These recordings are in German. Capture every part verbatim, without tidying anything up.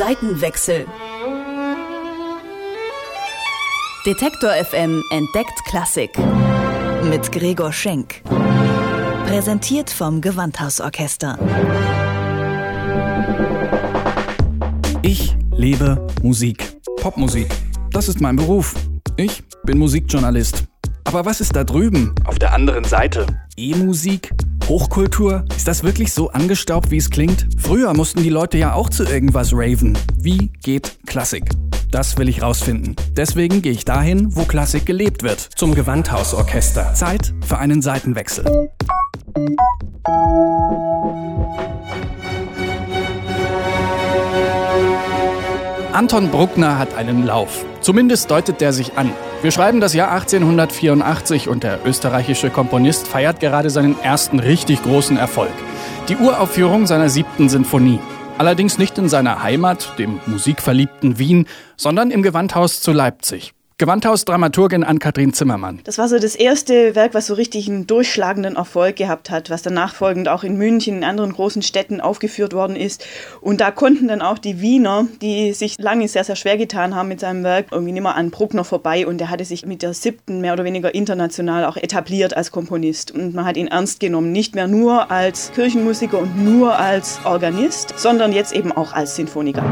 Seitenwechsel. Detektor F M entdeckt Klassik. Mit Gregor Schenk. Präsentiert vom Gewandhausorchester. Ich liebe Musik. Popmusik. Das ist mein Beruf. Ich bin Musikjournalist. Aber was ist da drüben, auf der anderen Seite? E-Musik? Hochkultur? Ist das wirklich so angestaubt, wie es klingt? Früher mussten die Leute ja auch zu irgendwas raven. Wie geht Klassik? Das will ich rausfinden. Deswegen gehe ich dahin, wo Klassik gelebt wird. Zum Gewandhausorchester. Zeit für einen Seitenwechsel. Anton Bruckner hat einen Lauf. Zumindest deutet der sich an. Wir schreiben das Jahr achtzehnhundertvierundachtzig und der österreichische Komponist feiert gerade seinen ersten richtig großen Erfolg. Die Uraufführung seiner siebten Sinfonie. Allerdings nicht in seiner Heimat, dem musikverliebten Wien, sondern im Gewandhaus zu Leipzig. Gewandhaus-Dramaturgin Ann-Kathrin Zimmermann. Das war so das erste Werk, was so richtig einen durchschlagenden Erfolg gehabt hat, was dann nachfolgend auch in München, in anderen großen Städten aufgeführt worden ist. Und da konnten dann auch die Wiener, die sich lange sehr, sehr schwer getan haben mit seinem Werk, irgendwie nicht mehr an Bruckner vorbei. Und er hatte sich mit der siebten mehr oder weniger international auch etabliert als Komponist. Und man hat ihn ernst genommen, nicht mehr nur als Kirchenmusiker und nur als Organist, sondern jetzt eben auch als Sinfoniker.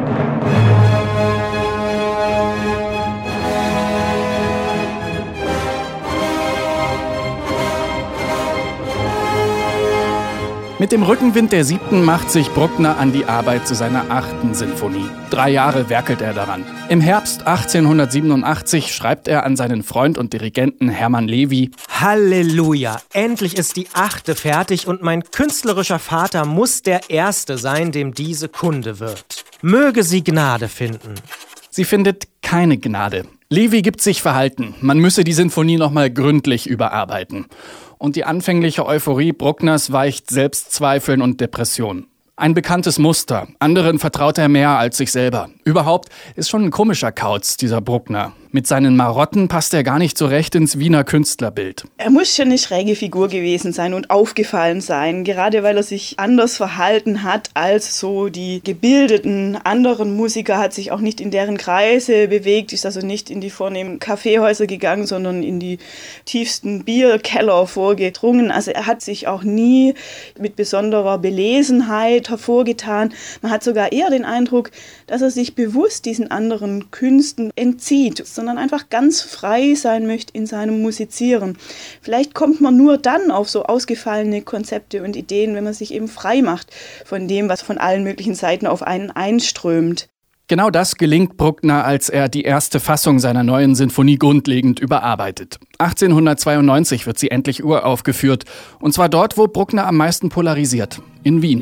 Mit dem Rückenwind der siebten macht sich Bruckner an die Arbeit zu seiner achten Sinfonie. Drei Jahre werkelt er daran. Im Herbst achtzehnhundertsiebenundachtzig schreibt er an seinen Freund und Dirigenten Hermann Levy: Halleluja, endlich ist die achte fertig und mein künstlerischer Vater muss der Erste sein, dem diese Kunde wird. Möge sie Gnade finden. Sie findet keine Gnade. Levy gibt sich verhalten. Man müsse die Sinfonie nochmal gründlich überarbeiten. Und die anfängliche Euphorie Bruckners weicht Selbstzweifeln und Depressionen. Ein bekanntes Muster. Anderen vertraut er mehr als sich selber. Überhaupt ist schon ein komischer Kauz, dieser Bruckner. Mit seinen Marotten passt er gar nicht so recht ins Wiener Künstlerbild. Er muss schon eine schräge Figur gewesen sein und aufgefallen sein, gerade weil er sich anders verhalten hat als so die gebildeten anderen Musiker, hat sich auch nicht in deren Kreise bewegt, ist also nicht in die vornehmen Kaffeehäuser gegangen, sondern in die tiefsten Bierkeller vorgedrungen. Also er hat sich auch nie mit besonderer Belesenheit hervorgetan. Man hat sogar eher den Eindruck, dass er sich bewusst diesen anderen Künsten entzieht, sondern einfach ganz frei sein möchte in seinem Musizieren. Vielleicht kommt man nur dann auf so ausgefallene Konzepte und Ideen, wenn man sich eben frei macht von dem, was von allen möglichen Seiten auf einen einströmt. Genau das gelingt Bruckner, als er die erste Fassung seiner neuen Sinfonie grundlegend überarbeitet. achtzehnhundertzweiundneunzig wird sie endlich uraufgeführt. Und zwar dort, wo Bruckner am meisten polarisiert, in Wien.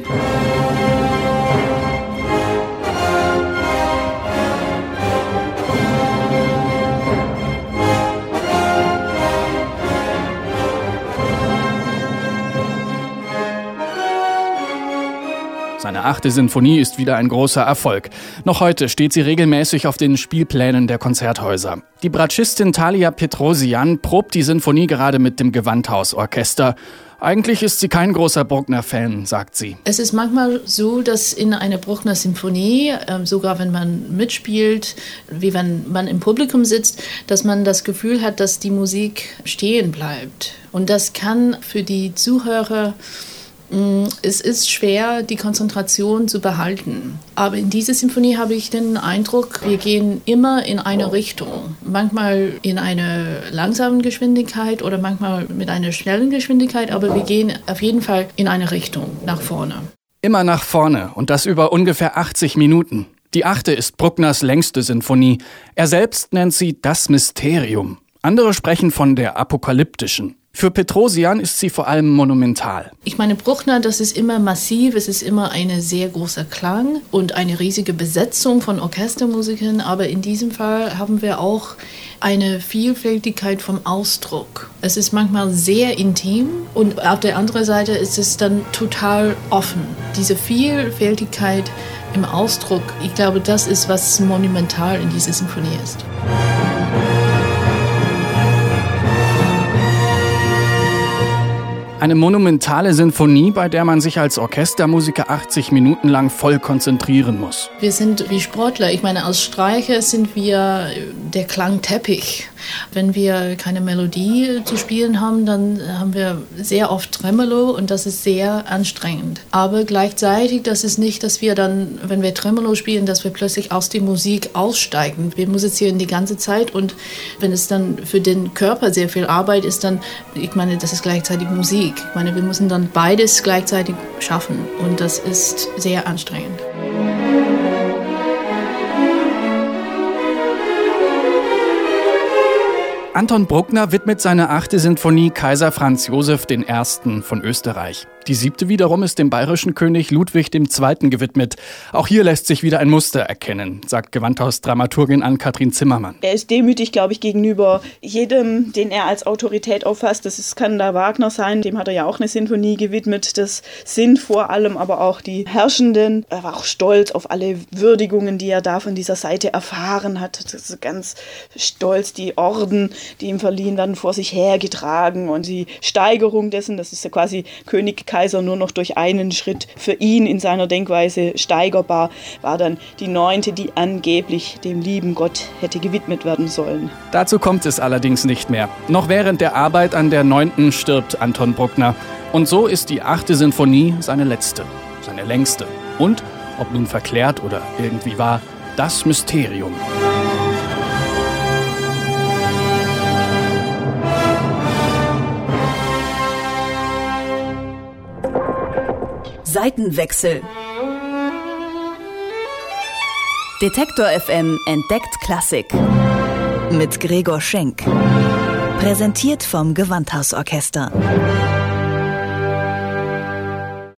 Seine achte Sinfonie ist wieder ein großer Erfolg. Noch heute steht sie regelmäßig auf den Spielplänen der Konzerthäuser. Die Bratschistin Thalia Petrosian probt die Sinfonie gerade mit dem Gewandhausorchester. Eigentlich ist sie kein großer Bruckner-Fan, sagt sie. Es ist manchmal so, dass in einer Bruckner-Sinfonie, äh, sogar wenn man mitspielt, wie wenn man im Publikum sitzt, dass man das Gefühl hat, dass die Musik stehen bleibt. Und das kann für die Zuhörer Es ist schwer, die Konzentration zu behalten. Aber in dieser Sinfonie habe ich den Eindruck, wir gehen immer in eine Richtung. Manchmal in einer langsamen Geschwindigkeit oder manchmal mit einer schnellen Geschwindigkeit, aber wir gehen auf jeden Fall in eine Richtung nach vorne. Immer nach vorne und das über ungefähr achtzig Minuten. Die achte ist Bruckners längste Sinfonie. Er selbst nennt sie das Mysterium. Andere sprechen von der apokalyptischen. Für Petrosian ist sie vor allem monumental. Ich meine, Bruckner, das ist immer massiv, es ist immer ein sehr großer Klang und eine riesige Besetzung von Orchestermusikern, aber in diesem Fall haben wir auch eine Vielfältigkeit vom Ausdruck. Es ist manchmal sehr intim und auf der anderen Seite ist es dann total offen. Diese Vielfältigkeit im Ausdruck, ich glaube, das ist, was monumental in dieser Sinfonie ist. Eine monumentale Sinfonie, bei der man sich als Orchestermusiker achtzig Minuten lang voll konzentrieren muss. Wir sind wie Sportler. Ich meine, als Streicher sind wir der Klangteppich. Wenn wir keine Melodie zu spielen haben, dann haben wir sehr oft Tremolo und das ist sehr anstrengend. Aber gleichzeitig, das ist nicht, dass wir dann, wenn wir Tremolo spielen, dass wir plötzlich aus der Musik aussteigen. Wir musizieren die ganze Zeit und wenn es dann für den Körper sehr viel Arbeit ist, dann, ich meine, das ist gleichzeitig Musik. Ich meine, wir müssen dann beides gleichzeitig schaffen und das ist sehr anstrengend. Anton Bruckner widmet seine achte Sinfonie Kaiser Franz Josef der Erste. von Österreich. Die siebte wiederum ist dem bayerischen König Ludwig der Zweite. gewidmet. Auch hier lässt sich wieder ein Muster erkennen, sagt Gewandhaus-Dramaturgin Ann-Kathrin Zimmermann. Er ist demütig, glaube ich, gegenüber jedem, den er als Autorität auffasst. Das ist, kann da Wagner sein, dem hat er ja auch eine Sinfonie gewidmet. Das sind vor allem aber auch die Herrschenden. Er war auch stolz auf alle Würdigungen, die er da von dieser Seite erfahren hat. Das ist ganz stolz, die Orden, die ihm verliehen werden, vor sich hergetragen und die Steigerung dessen, das ist ja quasi König Kaiser nur noch durch einen Schritt für ihn in seiner Denkweise steigerbar, war dann die neunte, die angeblich dem lieben Gott hätte gewidmet werden sollen. Dazu kommt es allerdings nicht mehr. Noch während der Arbeit an der neunten stirbt Anton Bruckner. Und so ist die achte Sinfonie seine letzte, seine längste. Und, ob nun verklärt oder irgendwie wahr, das Mysterium. Seitenwechsel. Detektor F M entdeckt Klassik. Mit Gregor Schenk. Präsentiert vom Gewandhaus Orchester.